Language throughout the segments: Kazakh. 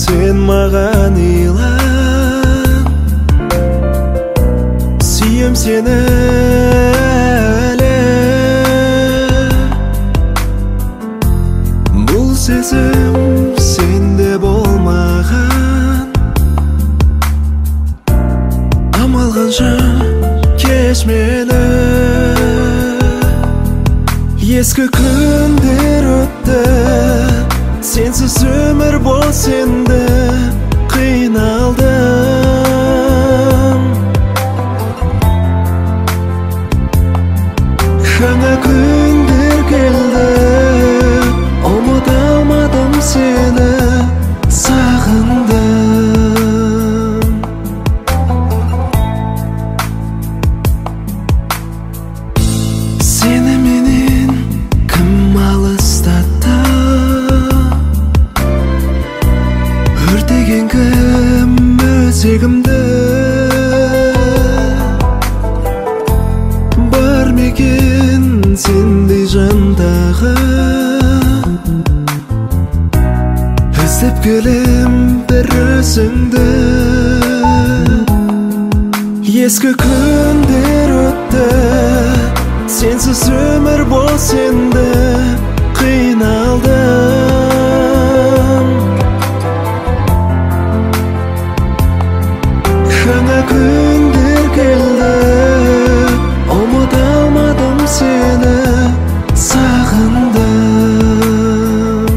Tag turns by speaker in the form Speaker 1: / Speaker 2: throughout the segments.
Speaker 1: Sen mаған ила, сүйем сені әлі. Бұл сезім сенде болмаған, амал қанша кеш мені. Ескі күндер өтті, сенсіз өмір бос енді. Қиналдым, жаңа күндер келді, ұмыта алмадым сені, сағындым. Сені менен кім алыстатты, өртеген кім өзегімді. Бар мекен сендей жандағы, іздеп келем бір өзіңді. Ескі күндер өтті, сенсіз өмір бос енді. Қиналдым, жаңа күндер келді, ұмыта алмадым сені, сағындым.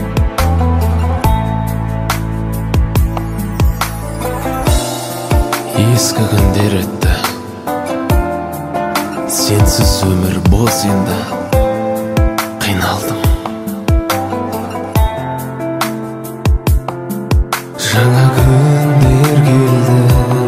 Speaker 2: Ескі күндер өтті, сенсіз өмір бос енді. Қиналдым, жаңа күндер келді,